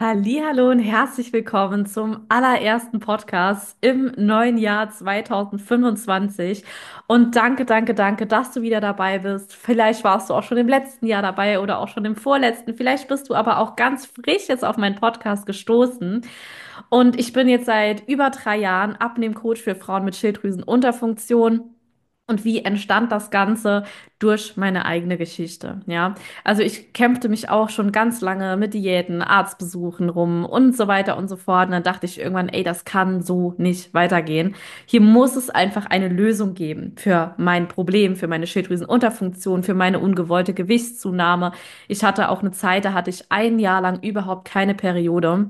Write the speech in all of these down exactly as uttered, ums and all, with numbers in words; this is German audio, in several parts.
Hallihallo und herzlich willkommen zum allerersten Podcast im neuen Jahr zwanzig fünfundzwanzig. Und danke, danke, danke, dass du wieder dabei bist. Vielleicht warst du auch schon im letzten Jahr dabei oder auch schon im vorletzten. Vielleicht bist du aber auch ganz frisch jetzt auf meinen Podcast gestoßen. Und ich bin jetzt seit über drei Jahren Abnehmcoach für Frauen mit Schilddrüsenunterfunktion. Und wie entstand das Ganze? Durch meine eigene Geschichte, ja. Also ich kämpfte mich auch schon ganz lange mit Diäten, Arztbesuchen rum und so weiter und so fort. Und dann dachte ich irgendwann, ey, das kann so nicht weitergehen. Hier muss es einfach eine Lösung geben für mein Problem, für meine Schilddrüsenunterfunktion, für meine ungewollte Gewichtszunahme. Ich hatte auch eine Zeit, da hatte ich ein Jahr lang überhaupt keine Periode.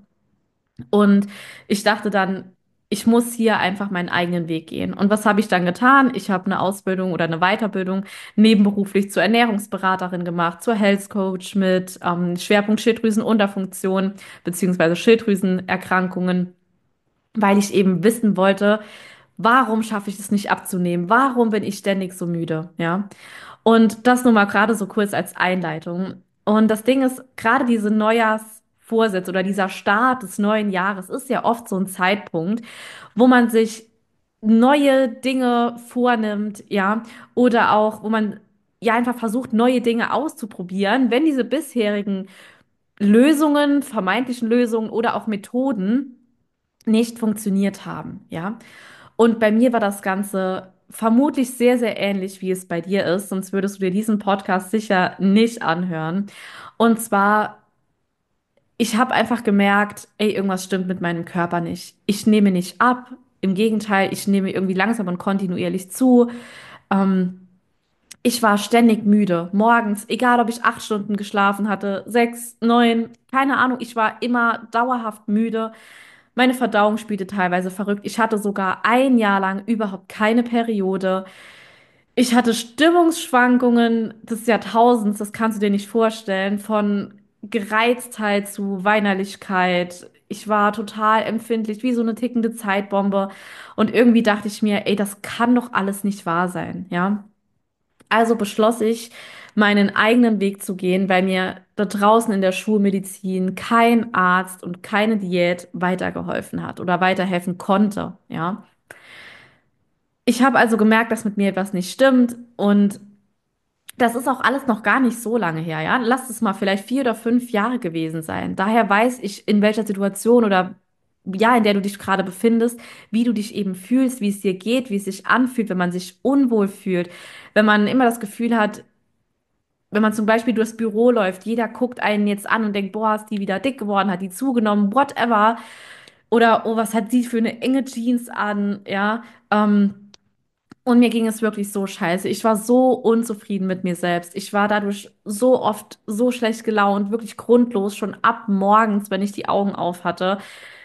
Und ich dachte dann, ich muss hier einfach meinen eigenen Weg gehen. Und was habe ich dann getan? Ich habe eine Ausbildung oder eine Weiterbildung nebenberuflich zur Ernährungsberaterin gemacht, zur Health Coach mit ähm, Schwerpunkt Schilddrüsenunterfunktion beziehungsweise Schilddrüsenerkrankungen, weil ich eben wissen wollte, warum schaffe ich es nicht abzunehmen? Warum bin ich ständig so müde? Ja. Und das nur mal gerade so kurz als Einleitung. Und das Ding ist, gerade diese Neujahrsvorsätze oder dieser Start des neuen Jahres ist ja oft so ein Zeitpunkt, wo man sich neue Dinge vornimmt, ja, oder auch, wo man ja einfach versucht, neue Dinge auszuprobieren, wenn diese bisherigen Lösungen, vermeintlichen Lösungen oder auch Methoden nicht funktioniert haben, ja. Und bei mir war das Ganze vermutlich sehr, sehr ähnlich, wie es bei dir ist, sonst würdest du dir diesen Podcast sicher nicht anhören. Und zwar, ich habe einfach gemerkt, ey, irgendwas stimmt mit meinem Körper nicht. Ich nehme nicht ab. Im Gegenteil, ich nehme irgendwie langsam und kontinuierlich zu. Ähm, Ich war ständig müde. Morgens, egal ob ich acht Stunden geschlafen hatte, sechs, neun, keine Ahnung, ich war immer dauerhaft müde. Meine Verdauung spielte teilweise verrückt. Ich hatte sogar ein Jahr lang überhaupt keine Periode. Ich hatte Stimmungsschwankungen des Jahrtausends, das kannst du dir nicht vorstellen, von Gereiztheit zu Weinerlichkeit. Ich war total empfindlich, wie so eine tickende Zeitbombe. Und irgendwie dachte ich mir, ey, das kann doch alles nicht wahr sein, ja. Also beschloss ich, meinen eigenen Weg zu gehen, weil mir da draußen in der Schulmedizin kein Arzt und keine Diät weitergeholfen hat oder weiterhelfen konnte, ja. Ich habe also gemerkt, dass mit mir etwas nicht stimmt und das ist auch alles noch gar nicht so lange her, ja. Lass es mal vielleicht vier oder fünf Jahre gewesen sein. Daher weiß ich, in welcher Situation oder ja, in der du dich gerade befindest, wie du dich eben fühlst, wie es dir geht, wie es sich anfühlt, wenn man sich unwohl fühlt, wenn man immer das Gefühl hat, wenn man zum Beispiel durchs Büro läuft, jeder guckt einen jetzt an und denkt, boah, ist die wieder dick geworden, hat die zugenommen, whatever. Oder, oh, was hat die für eine enge Jeans an, ja. Ähm, und mir ging es wirklich so scheiße. Ich war so unzufrieden mit mir selbst. Ich war dadurch so oft so schlecht gelaunt, wirklich grundlos, schon ab morgens, wenn ich die Augen auf hatte.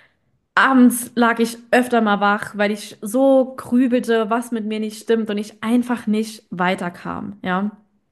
Abends lag ich öfter mal wach, weil ich so grübelte, was mit mir nicht stimmt und ich einfach nicht weiterkam, ja.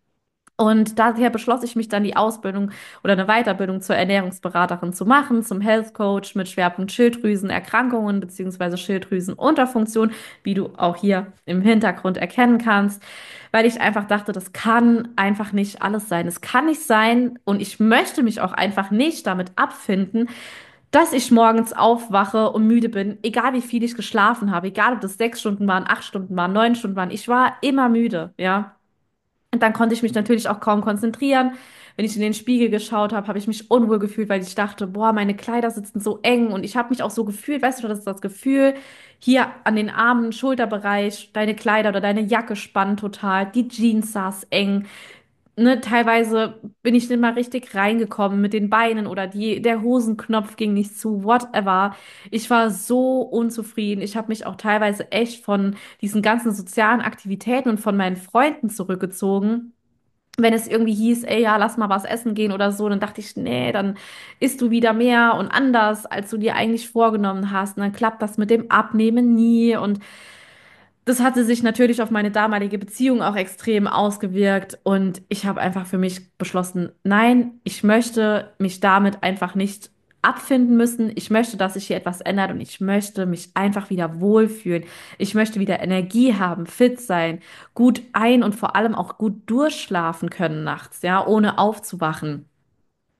Und daher beschloss ich mich dann, die Ausbildung oder eine Weiterbildung zur Ernährungsberaterin zu machen, zum Health Coach mit Schwerpunkt Schilddrüsenerkrankungen beziehungsweise Schilddrüsenunterfunktion, wie du auch hier im Hintergrund erkennen kannst, weil ich einfach dachte, das kann einfach nicht alles sein. Es kann nicht sein und ich möchte mich auch einfach nicht damit abfinden, dass ich morgens aufwache und müde bin, egal wie viel ich geschlafen habe, egal ob das sechs Stunden waren, acht Stunden waren, neun Stunden waren. Ich war immer müde, ja. Und dann konnte ich mich natürlich auch kaum konzentrieren. Wenn ich in den Spiegel geschaut habe, habe ich mich unwohl gefühlt, weil ich dachte, boah, meine Kleider sitzen so eng. Und ich habe mich auch so gefühlt, weißt du, das ist das Gefühl, hier an den Armen, Schulterbereich, deine Kleider oder deine Jacke spannen total, die Jeans saß eng. Ne, teilweise bin ich nicht mal richtig reingekommen mit den Beinen oder die, der Hosenknopf ging nicht zu, whatever. Ich war so unzufrieden. Ich habe mich auch teilweise echt von diesen ganzen sozialen Aktivitäten und von meinen Freunden zurückgezogen. Wenn es irgendwie hieß, ey, ja, lass mal was essen gehen oder so, dann dachte ich, nee, dann isst du wieder mehr und anders, als du dir eigentlich vorgenommen hast. Und dann klappt das mit dem Abnehmen nie. Und das hatte sich natürlich auf meine damalige Beziehung auch extrem ausgewirkt und ich habe einfach für mich beschlossen, nein, ich möchte mich damit einfach nicht abfinden müssen. Ich möchte, dass sich hier etwas ändert und ich möchte mich einfach wieder wohlfühlen. Ich möchte wieder Energie haben, fit sein, gut ein- und vor allem auch gut durchschlafen können nachts, ja, ohne aufzuwachen.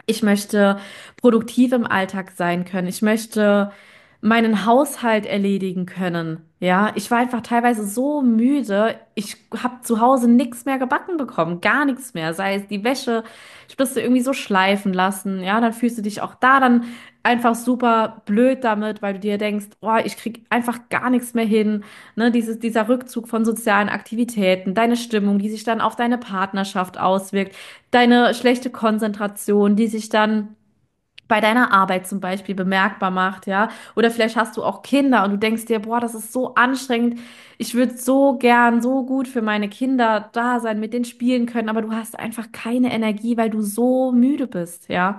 Ich möchte produktiv im Alltag sein können. Ich möchte meinen Haushalt erledigen können. Ja, ich war einfach teilweise so müde. Ich habe zu Hause nichts mehr gebacken bekommen, gar nichts mehr. Sei es die Wäsche, ich musste irgendwie so schleifen lassen. Ja, dann fühlst du dich auch da dann einfach super blöd damit, weil du dir denkst, boah, ich krieg einfach gar nichts mehr hin. Ne, dieses, dieser Rückzug von sozialen Aktivitäten, deine Stimmung, die sich dann auf deine Partnerschaft auswirkt, deine schlechte Konzentration, die sich dann bei deiner Arbeit zum Beispiel bemerkbar macht, ja. Oder vielleicht hast du auch Kinder und du denkst dir, boah, das ist so anstrengend. Ich würde so gern, so gut für meine Kinder da sein, mit denen spielen können, aber du hast einfach keine Energie, weil du so müde bist, ja.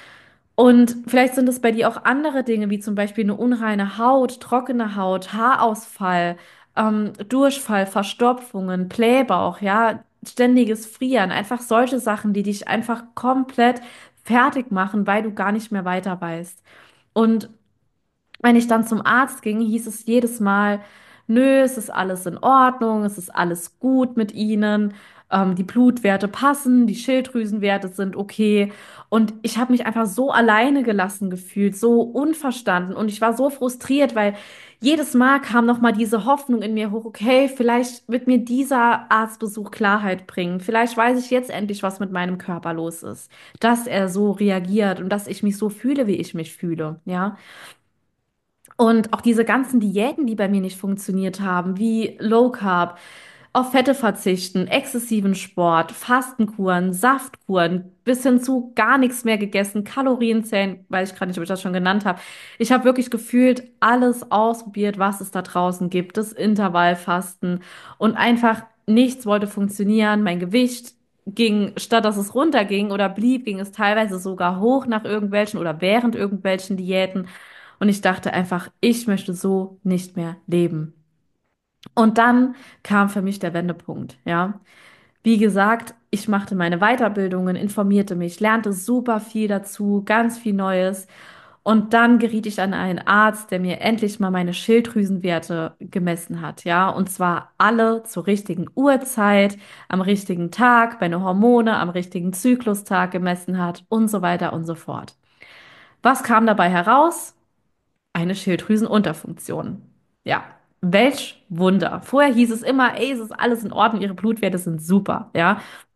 Und vielleicht sind es bei dir auch andere Dinge, wie zum Beispiel eine unreine Haut, trockene Haut, Haarausfall, ähm, Durchfall, Verstopfungen, Blähbauch, ja, ständiges Frieren, einfach solche Sachen, die dich einfach komplett fertig machen, weil du gar nicht mehr weiter weißt. Und wenn ich dann zum Arzt ging, hieß es jedes Mal, nö, es ist alles in Ordnung, es ist alles gut mit Ihnen, ähm, die Blutwerte passen, die Schilddrüsenwerte sind okay. Und ich habe mich einfach so alleine gelassen gefühlt, so unverstanden. Und ich war so frustriert, weil jedes Mal kam noch mal diese Hoffnung in mir hoch, okay, vielleicht wird mir dieser Arztbesuch Klarheit bringen. Vielleicht weiß ich jetzt endlich, was mit meinem Körper los ist, dass er so reagiert und dass ich mich so fühle, wie ich mich fühle, ja. Und auch diese ganzen Diäten, die bei mir nicht funktioniert haben, wie Low Carb, auf Fette verzichten, exzessiven Sport, Fastenkuren, Saftkuren, bis hin zu gar nichts mehr gegessen, Kalorien zählen, weiß ich gerade nicht, ob ich das schon genannt habe. Ich habe wirklich gefühlt alles ausprobiert, was es da draußen gibt, das Intervallfasten und einfach nichts wollte funktionieren. Mein Gewicht ging, statt dass es runterging oder blieb, ging es teilweise sogar hoch nach irgendwelchen oder während irgendwelchen Diäten. Und ich dachte einfach, ich möchte so nicht mehr leben. Und dann kam für mich der Wendepunkt, ja. Wie gesagt, ich machte meine Weiterbildungen, informierte mich, lernte super viel dazu, ganz viel Neues. Und dann geriet ich an einen Arzt, der mir endlich mal meine Schilddrüsenwerte gemessen hat, ja. Und zwar alle zur richtigen Uhrzeit, am richtigen Tag, meine Hormone am richtigen Zyklustag gemessen hat und so weiter und so fort. Was kam dabei heraus? Eine Schilddrüsenunterfunktion. Ja, welch Wunder. Vorher hieß es immer, ey, es ist alles in Ordnung, ihre Blutwerte sind super, ja.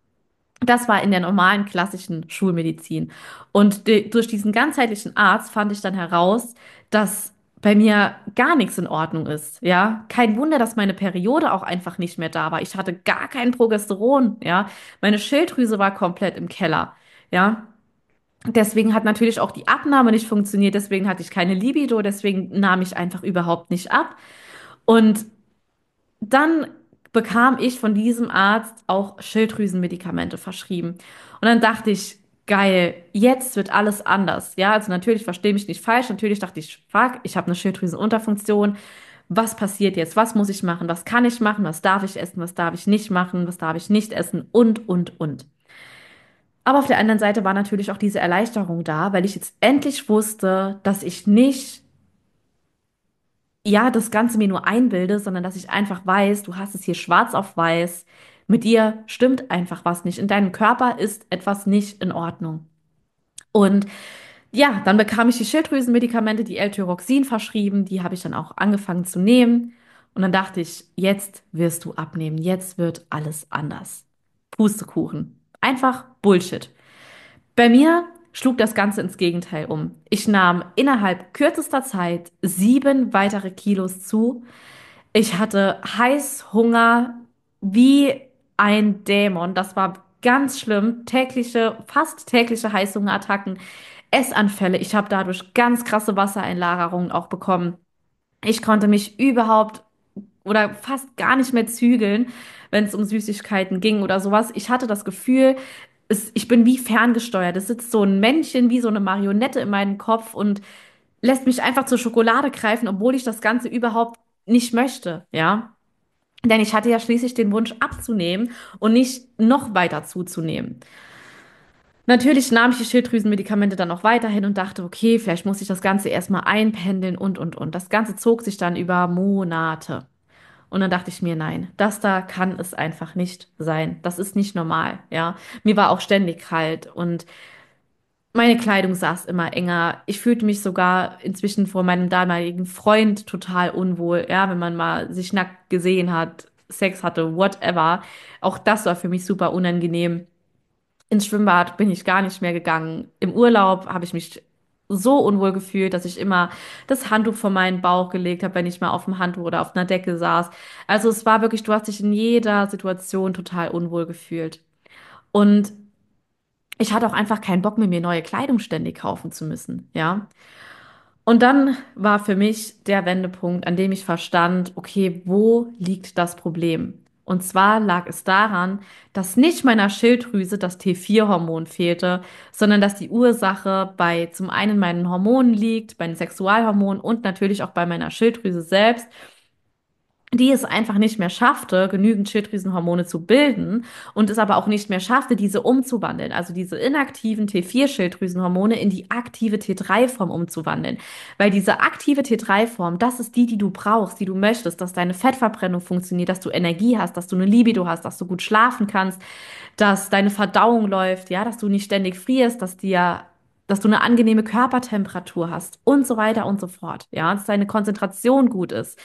Das war in der normalen klassischen Schulmedizin. Und de- durch diesen ganzheitlichen Arzt fand ich dann heraus, dass bei mir gar nichts in Ordnung ist, ja. Kein Wunder, dass meine Periode auch einfach nicht mehr da war. Ich hatte gar kein Progesteron, ja. Meine Schilddrüse war komplett im Keller, ja. Deswegen hat natürlich auch die Abnahme nicht funktioniert, deswegen hatte ich keine Libido, deswegen nahm ich einfach überhaupt nicht ab. Und dann bekam ich von diesem Arzt auch Schilddrüsenmedikamente verschrieben. Und dann dachte ich, geil, jetzt wird alles anders. Ja, also natürlich verstehe mich nicht falsch. Natürlich dachte ich, fuck, ich habe eine Schilddrüsenunterfunktion. Was passiert jetzt? Was muss ich machen? Was kann ich machen? Was darf ich essen? Was darf ich nicht machen? Was darf ich nicht essen? Und, und, und. Aber auf der anderen Seite war natürlich auch diese Erleichterung da, weil ich jetzt endlich wusste, dass ich nicht, ja, das Ganze mir nur einbilde, sondern dass ich einfach weiß, du hast es hier schwarz auf weiß, mit dir stimmt einfach was nicht. In deinem Körper ist etwas nicht in Ordnung. Und ja, dann bekam ich die Schilddrüsenmedikamente, die L-Tyroxin verschrieben, die habe ich dann auch angefangen zu nehmen. Und dann dachte ich, jetzt wirst du abnehmen, jetzt wird alles anders. Pustekuchen. Einfach Bullshit. Bei mir schlug das Ganze ins Gegenteil um. Ich nahm innerhalb kürzester Zeit sieben weitere Kilos zu. Ich hatte Heißhunger wie ein Dämon. Das war ganz schlimm. Tägliche, fast tägliche Heißhungerattacken, Essanfälle. Ich habe dadurch ganz krasse Wassereinlagerungen auch bekommen. Ich konnte mich überhaupt oder fast gar nicht mehr zügeln, wenn es um Süßigkeiten ging oder sowas. Ich hatte das Gefühl, es, ich bin wie ferngesteuert. Es sitzt so ein Männchen wie so eine Marionette in meinem Kopf und lässt mich einfach zur Schokolade greifen, obwohl ich das Ganze überhaupt nicht möchte, ja. Denn ich hatte ja schließlich den Wunsch abzunehmen und nicht noch weiter zuzunehmen. Natürlich nahm ich die Schilddrüsenmedikamente dann auch weiterhin und dachte, okay, vielleicht muss ich das Ganze erstmal einpendeln und, und, und. Das Ganze zog sich dann über Monate. Und dann dachte ich mir, nein, das da kann es einfach nicht sein. Das ist nicht normal, ja. Mir war auch ständig kalt und Meine Kleidung saß immer enger. Ich fühlte mich sogar inzwischen vor meinem damaligen Freund total unwohl. Ja, wenn man mal sich nackt gesehen hat, Sex hatte, whatever. Auch das war für mich super unangenehm. Ins Schwimmbad bin ich gar nicht mehr gegangen. Im Urlaub habe ich mich so unwohl gefühlt, dass ich immer das Handtuch vor meinen Bauch gelegt habe, wenn ich mal auf dem Handtuch oder auf einer Decke saß. Also es war wirklich, du hast dich in jeder Situation total unwohl gefühlt. Und ich hatte auch einfach keinen Bock mehr, mir neue Kleidung ständig kaufen zu müssen, ja. Und dann war für mich der Wendepunkt, an dem ich verstand, okay, wo liegt das Problem? Und zwar lag es daran, dass nicht meiner Schilddrüse das T vier Hormon fehlte, sondern dass die Ursache bei zum einen meinen Hormonen liegt, bei den Sexualhormonen und natürlich auch bei meiner Schilddrüse selbst, die es einfach nicht mehr schaffte, genügend Schilddrüsenhormone zu bilden und es aber auch nicht mehr schaffte, diese umzuwandeln, also diese inaktiven T vier Schilddrüsenhormone in die aktive T drei Form umzuwandeln. Weil diese aktive T drei Form, das ist die, die du brauchst, die du möchtest, dass deine Fettverbrennung funktioniert, dass du Energie hast, dass du eine Libido hast, dass du gut schlafen kannst, dass deine Verdauung läuft, ja, dass du nicht ständig frierst, dass dir dass du eine angenehme Körpertemperatur hast und so weiter und so fort, ja, dass deine Konzentration gut ist.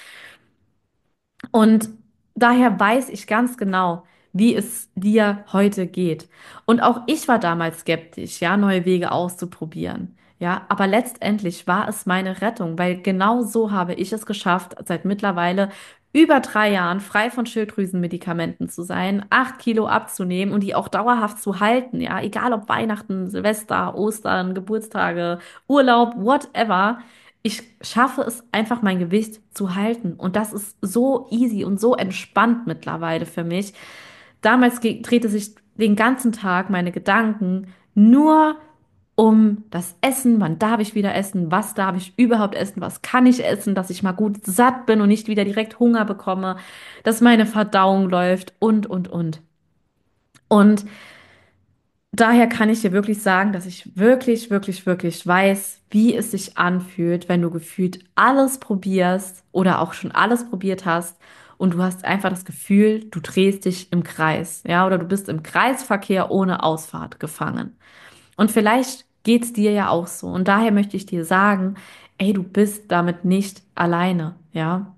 Und daher weiß ich ganz genau, wie es dir heute geht. Und auch ich war damals skeptisch, ja, neue Wege auszuprobieren. Ja, aber letztendlich war es meine Rettung, weil genau so habe ich es geschafft, seit mittlerweile über drei Jahren frei von Schilddrüsenmedikamenten zu sein, acht Kilo abzunehmen und die auch dauerhaft zu halten. Ja, egal ob Weihnachten, Silvester, Ostern, Geburtstage, Urlaub, whatever. Ich schaffe es einfach, mein Gewicht zu halten. Und das ist so easy und so entspannt mittlerweile für mich. Damals ge- drehte sich den ganzen Tag meine Gedanken nur um das Essen. Wann darf ich wieder essen? Was darf ich überhaupt essen? Was kann ich essen, dass ich mal gut satt bin und nicht wieder direkt Hunger bekomme, dass meine Verdauung läuft und, und, und. Und daher kann ich dir wirklich sagen, dass ich wirklich, wirklich, wirklich weiß, wie es sich anfühlt, wenn du gefühlt alles probierst oder auch schon alles probiert hast und du hast einfach das Gefühl, du drehst dich im Kreis, ja, oder du bist im Kreisverkehr ohne Ausfahrt gefangen. Und vielleicht geht's dir ja auch so. Und daher möchte ich dir sagen, ey, du bist damit nicht alleine, ja.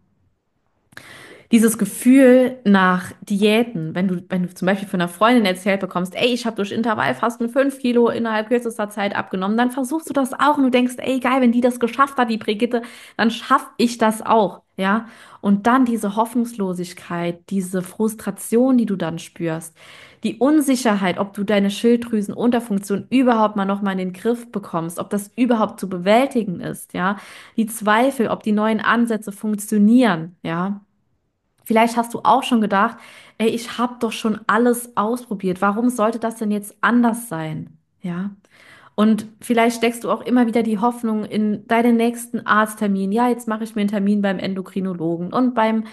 Dieses Gefühl nach Diäten, wenn du, wenn du zum Beispiel von einer Freundin erzählt bekommst, ey, ich habe durch Intervallfasten fünf Kilo innerhalb kürzester Zeit abgenommen, dann versuchst du das auch und du denkst, ey, geil, wenn die das geschafft hat, die Brigitte, dann schaff ich das auch, ja. Und dann diese Hoffnungslosigkeit, diese Frustration, die du dann spürst, die Unsicherheit, ob du deine Schilddrüsenunterfunktion überhaupt mal noch mal in den Griff bekommst, ob das überhaupt zu bewältigen ist, ja. Die Zweifel, ob die neuen Ansätze funktionieren, ja. Vielleicht hast du auch schon gedacht, ey, ich habe doch schon alles ausprobiert. Warum sollte das denn jetzt anders sein? Ja. Und vielleicht steckst du auch immer wieder die Hoffnung in deinen nächsten Arzttermin. Ja, jetzt mache ich mir einen Termin beim Endokrinologen und beim,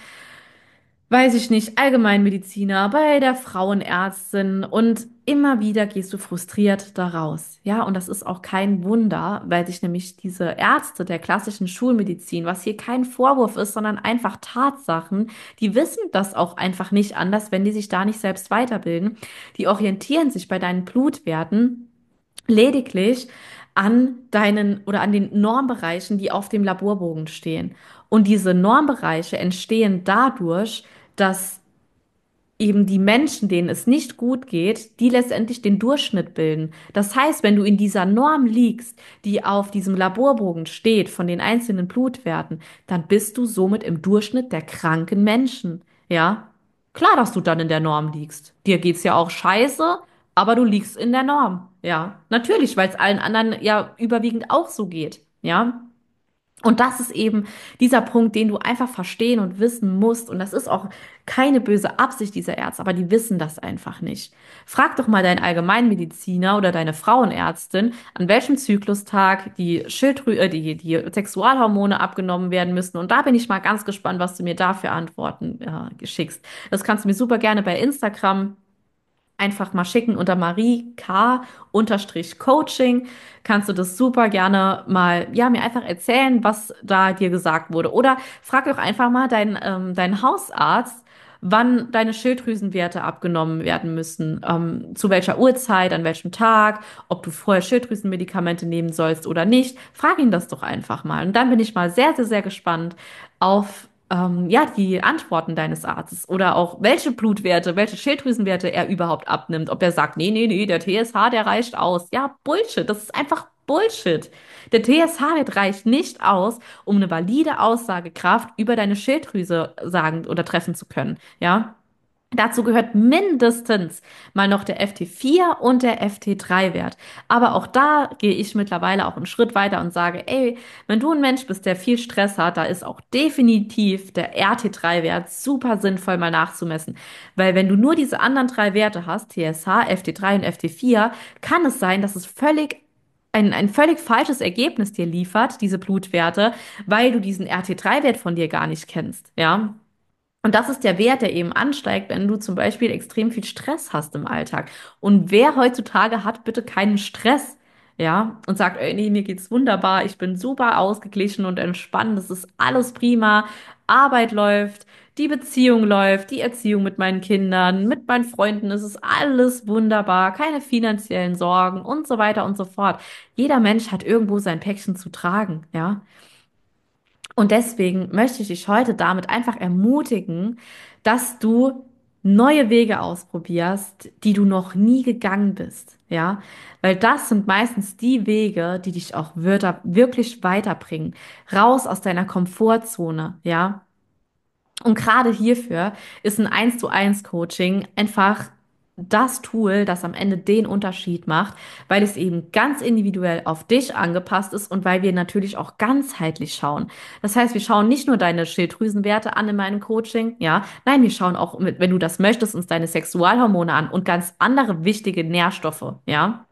weiß ich nicht, Allgemeinmediziner, bei der Frauenärztin und immer wieder gehst du frustriert daraus. Ja, und das ist auch kein Wunder, weil sich nämlich diese Ärzte der klassischen Schulmedizin, was hier kein Vorwurf ist, sondern einfach Tatsachen, die wissen das auch einfach nicht anders, wenn die sich da nicht selbst weiterbilden. Die orientieren sich bei deinen Blutwerten lediglich an deinen oder an den Normbereichen, die auf dem Laborbogen stehen. Und diese Normbereiche entstehen dadurch, dass eben die Menschen, denen es nicht gut geht, die letztendlich den Durchschnitt bilden. Das heißt, wenn du in dieser Norm liegst, die auf diesem Laborbogen steht von den einzelnen Blutwerten, dann bist du somit im Durchschnitt der kranken Menschen. Ja? Klar, dass du dann in der Norm liegst. Dir geht's ja auch scheiße, aber du liegst in der Norm. Ja, natürlich, weil es allen anderen ja überwiegend auch so geht. Ja? Und das ist eben dieser Punkt, den du einfach verstehen und wissen musst. Und das ist auch keine böse Absicht dieser Ärzte, aber die wissen das einfach nicht. Frag doch mal deinen Allgemeinmediziner oder deine Frauenärztin, an welchem Zyklustag die Schilddrü äh, die, die Sexualhormone abgenommen werden müssen. Und da bin ich mal ganz gespannt, was du mir da für Antworten äh, schickst. Das kannst du mir super gerne bei Instagram einfach mal schicken unter Marie K. unterstrich Coaching. Kannst du das super gerne mal, ja, mir einfach erzählen, was da dir gesagt wurde. Oder frag doch einfach mal deinen, ähm, deinen Hausarzt, wann deine Schilddrüsenwerte abgenommen werden müssen, ähm, zu welcher Uhrzeit, an welchem Tag, ob du vorher Schilddrüsenmedikamente nehmen sollst oder nicht. Frag ihn das doch einfach mal. Und dann bin ich mal sehr, sehr, sehr gespannt auf ähm, ja, die Antworten deines Arztes oder auch welche Blutwerte, welche Schilddrüsenwerte er überhaupt abnimmt. Ob er sagt, nee, nee, nee, der T S H, der reicht aus. Ja, Bullshit. Das ist einfach Bullshit. Der T S H-Wert reicht nicht aus, um eine valide Aussagekraft über deine Schilddrüse sagen oder treffen zu können. Ja. Dazu gehört mindestens mal noch der F T vier und der F T drei Wert. Aber auch da gehe ich mittlerweile auch einen Schritt weiter und sage, ey, wenn du ein Mensch bist, der viel Stress hat, da ist auch definitiv der R T drei Wert super sinnvoll mal nachzumessen. Weil wenn du nur diese anderen drei Werte hast, T S H, F T drei und F T vier, kann es sein, dass es völlig ein, ein völlig falsches Ergebnis dir liefert, diese Blutwerte, weil du diesen R T drei Wert von dir gar nicht kennst, ja. Und das ist der Wert, der eben ansteigt, wenn du zum Beispiel extrem viel Stress hast im Alltag. Und wer heutzutage hat bitte keinen Stress, ja, und sagt, ey, nee, mir geht's wunderbar, ich bin super ausgeglichen und entspannt, das ist alles prima, Arbeit läuft, die Beziehung läuft, die Erziehung mit meinen Kindern, mit meinen Freunden, es ist alles wunderbar, keine finanziellen Sorgen und so weiter und so fort. Jeder Mensch hat irgendwo sein Päckchen zu tragen, ja. Und deswegen möchte ich dich heute damit einfach ermutigen, dass du neue Wege ausprobierst, die du noch nie gegangen bist, ja, weil das sind meistens die Wege, die dich auch wir- wirklich weiterbringen, raus aus deiner Komfortzone, ja. Und gerade hierfür ist ein eins zu eins Coaching einfach das Tool, das am Ende den Unterschied macht, weil es eben ganz individuell auf dich angepasst ist und weil wir natürlich auch ganzheitlich schauen. Das heißt, wir schauen nicht nur deine Schilddrüsenwerte an in meinem Coaching, ja, nein, wir schauen auch, mit, wenn du das möchtest, uns deine Sexualhormone an und ganz andere wichtige Nährstoffe, ja.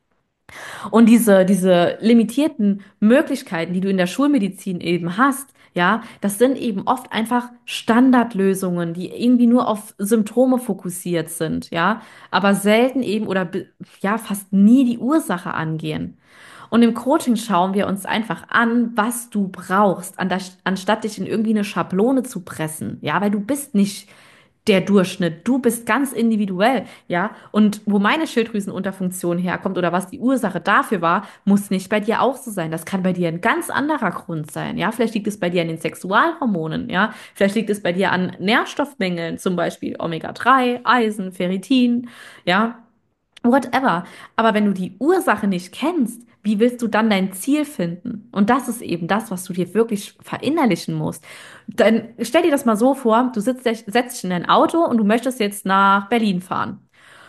Und diese, diese limitierten Möglichkeiten, die du in der Schulmedizin eben hast, ja, das sind eben oft einfach Standardlösungen, die irgendwie nur auf Symptome fokussiert sind, ja, aber selten eben oder be- ja, fast nie die Ursache angehen. Und im Coaching schauen wir uns einfach an, was du brauchst, an das, anstatt dich in irgendwie eine Schablone zu pressen, ja, weil du bist nicht der Durchschnitt. Du bist ganz individuell, ja. Und wo meine Schilddrüsenunterfunktion herkommt oder was die Ursache dafür war, muss nicht bei dir auch so sein. Das kann bei dir ein ganz anderer Grund sein, ja. Vielleicht liegt es bei dir an den Sexualhormonen, ja. Vielleicht liegt es bei dir an Nährstoffmängeln, zum Beispiel Omega drei, Eisen, Ferritin, ja. Whatever. Aber wenn du die Ursache nicht kennst, wie willst du dann dein Ziel finden? Und das ist eben das, was du dir wirklich verinnerlichen musst. Dann stell dir das mal so vor, du sitzt, setzt dich in dein Auto und du möchtest jetzt nach Berlin fahren.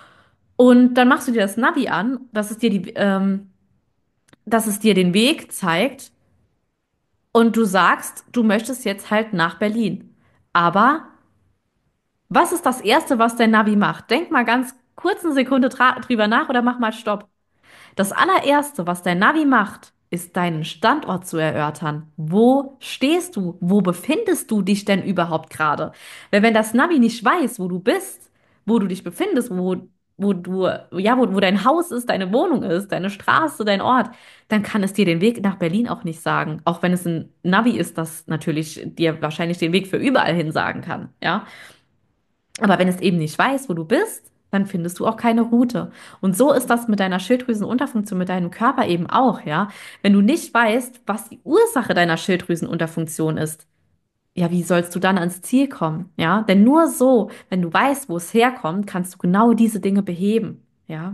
Und dann machst du dir das Navi an, dass es dir die, ähm, dass es dir den Weg zeigt und du sagst, du möchtest jetzt halt nach Berlin. Aber was ist das Erste, was dein Navi macht? Denk mal ganz kurz eine Sekunde dra- drüber nach oder mach mal Stopp. Das allererste, was dein Navi macht, ist deinen Standort zu erörtern. Wo stehst du? Wo befindest du dich denn überhaupt gerade? Weil wenn das Navi nicht weiß, wo du bist, wo du dich befindest, wo, wo du, ja, wo, wo dein Haus ist, deine Wohnung ist, deine Straße, dein Ort, dann kann es dir den Weg nach Berlin auch nicht sagen. Auch wenn es ein Navi ist, das natürlich dir wahrscheinlich den Weg für überall hin sagen kann, ja. Aber wenn es eben nicht weiß, wo du bist, dann findest du auch keine Route. Und so ist das mit deiner Schilddrüsenunterfunktion, mit deinem Körper eben auch, ja. Wenn du nicht weißt, was die Ursache deiner Schilddrüsenunterfunktion ist, ja, wie sollst du dann ans Ziel kommen, ja? Denn nur so, wenn du weißt, wo es herkommt, kannst du genau diese Dinge beheben, ja.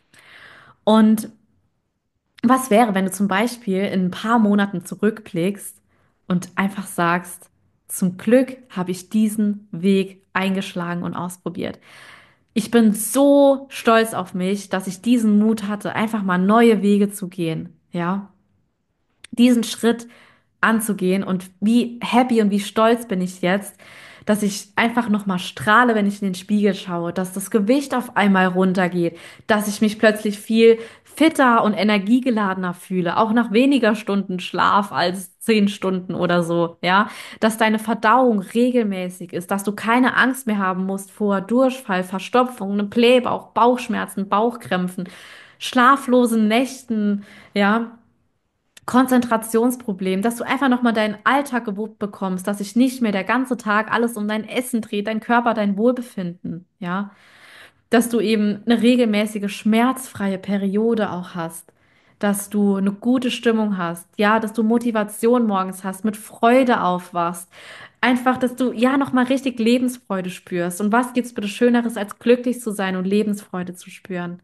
Und was wäre, wenn du zum Beispiel in ein paar Monaten zurückblickst und einfach sagst, zum Glück habe ich diesen Weg eingeschlagen und ausprobiert. Ich bin so stolz auf mich, dass ich diesen Mut hatte, einfach mal neue Wege zu gehen, ja, diesen Schritt anzugehen und wie happy und wie stolz bin ich jetzt, dass ich einfach noch mal strahle, wenn ich in den Spiegel schaue, dass das Gewicht auf einmal runtergeht, dass ich mich plötzlich viel fitter und energiegeladener fühle, auch nach weniger Stunden Schlaf als zehn Stunden oder so, ja, dass deine Verdauung regelmäßig ist, dass du keine Angst mehr haben musst vor Durchfall, Verstopfung, einem Blähbauch, Bauchschmerzen, Bauchkrämpfen, schlaflosen Nächten, ja, Konzentrationsproblem, dass du einfach nochmal deinen Alltag gewuppt bekommst, dass sich nicht mehr der ganze Tag alles um dein Essen dreht, dein Körper, dein Wohlbefinden, ja, dass du eben eine regelmäßige schmerzfreie Periode auch hast, dass du eine gute Stimmung hast, ja, dass du Motivation morgens hast, mit Freude aufwachst, einfach, dass du ja nochmal richtig Lebensfreude spürst. Und was gibt's bitte Schöneres, als glücklich zu sein und Lebensfreude zu spüren?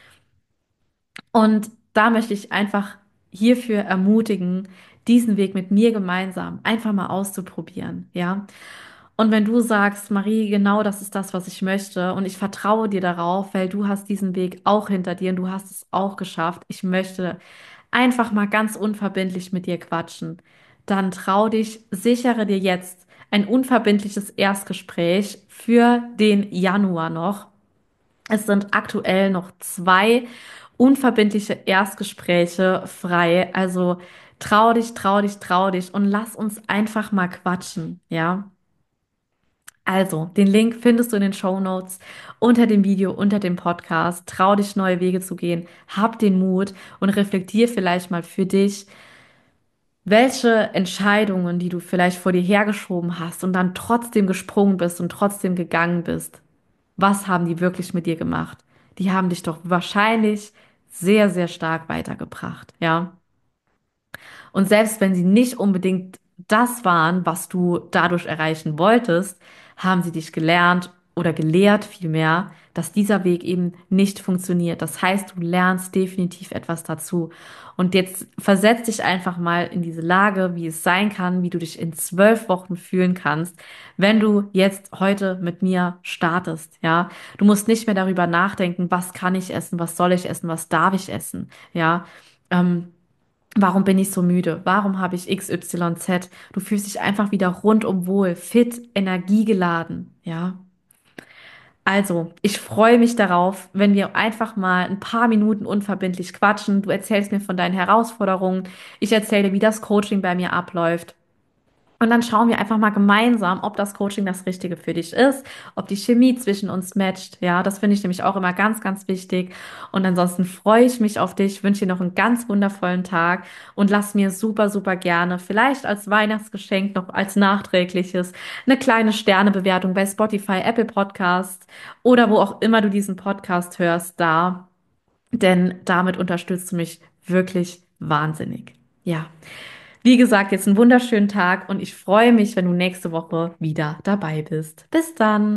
Und da möchte ich einfach hierfür ermutigen, diesen Weg mit mir gemeinsam einfach mal auszuprobieren, ja. Und wenn du sagst, Marie, genau das ist das, was ich möchte und ich vertraue dir darauf, weil du hast diesen Weg auch hinter dir und du hast es auch geschafft. Ich möchte einfach mal ganz unverbindlich mit dir quatschen. Dann trau dich, sichere dir jetzt ein unverbindliches Erstgespräch für den Januar noch. Es sind aktuell noch zwei unverbindliche Erstgespräche frei. Also trau dich, trau dich, trau dich und lass uns einfach mal quatschen, ja? Also, den Link findest du in den Show Notes unter dem Video, unter dem Podcast. Trau dich, neue Wege zu gehen. Hab den Mut und reflektier vielleicht mal für dich, welche Entscheidungen, die du vielleicht vor dir hergeschoben hast und dann trotzdem gesprungen bist und trotzdem gegangen bist, was haben die wirklich mit dir gemacht? Die haben dich doch wahrscheinlich sehr, sehr stark weitergebracht, ja? Und selbst wenn sie nicht unbedingt das waren, was du dadurch erreichen wolltest, haben sie dich gelernt oder gelehrt vielmehr, dass dieser Weg eben nicht funktioniert. Das heißt, du lernst definitiv etwas dazu. Und jetzt versetz dich einfach mal in diese Lage, wie es sein kann, wie du dich in zwölf Wochen fühlen kannst, wenn du jetzt heute mit mir startest, ja. Du musst nicht mehr darüber nachdenken, was kann ich essen, was soll ich essen, was darf ich essen, ja. Ähm, Warum bin ich so müde? Warum habe ich X Y Z? Du fühlst dich einfach wieder rundum wohl, fit, energiegeladen, ja. Also, ich freue mich darauf, wenn wir einfach mal ein paar Minuten unverbindlich quatschen. Du erzählst mir von deinen Herausforderungen. Ich erzähle, wie das Coaching bei mir abläuft. Und dann schauen wir einfach mal gemeinsam, ob das Coaching das Richtige für dich ist, ob die Chemie zwischen uns matcht. Ja, das finde ich nämlich auch immer ganz, ganz wichtig. Und ansonsten freue ich mich auf dich, wünsche dir noch einen ganz wundervollen Tag und lass mir super, super gerne, vielleicht als Weihnachtsgeschenk noch als nachträgliches, eine kleine Sternebewertung bei Spotify, Apple Podcasts oder wo auch immer du diesen Podcast hörst, da. Denn damit unterstützt du mich wirklich wahnsinnig. Ja. Wie gesagt, jetzt einen wunderschönen Tag und ich freue mich, wenn du nächste Woche wieder dabei bist. Bis dann.